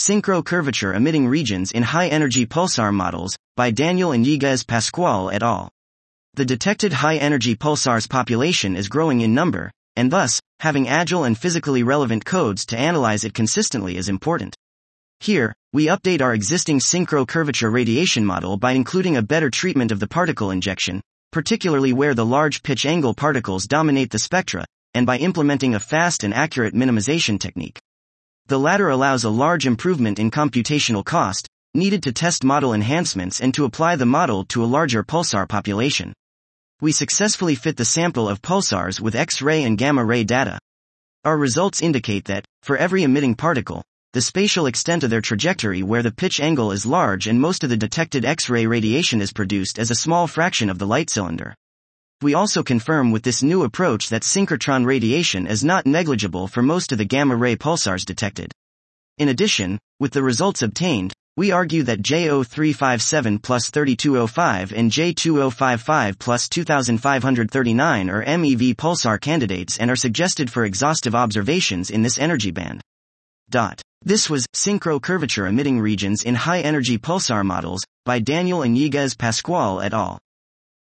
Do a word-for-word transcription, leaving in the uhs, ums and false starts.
Synchro curvature emitting regions in high-energy pulsar models, by Daniel and Yiguez Pascual et al. The detected high-energy pulsars population is growing in number, and thus, having agile and physically relevant codes to analyze it consistently is important. Here, we update our existing synchro curvature radiation model by including a better treatment of the particle injection, particularly where the large pitch angle particles dominate the spectra, and by implementing a fast and accurate minimization technique. The latter allows a large improvement in computational cost, needed to test model enhancements and to apply the model to a larger pulsar population. We successfully fit the sample of pulsars with X-ray and gamma-ray data. Our results indicate that, for every emitting particle, the spatial extent of their trajectory where the pitch angle is large and most of the detected X-ray radiation is produced as a small fraction of the light cylinder. We also confirm with this new approach that synchrotron radiation is not negligible for most of the gamma-ray pulsars detected. In addition, with the results obtained, we argue that J zero three five seven plus thirty-two oh five and J two oh five five plus two thousand five hundred thirty-nine are M E V pulsar candidates and are suggested for exhaustive observations in this energy band. Dot. This was Synchro Curvature Emitting Regions in High Energy Pulsar Models, by Daniel and Yiguez Pascual et al.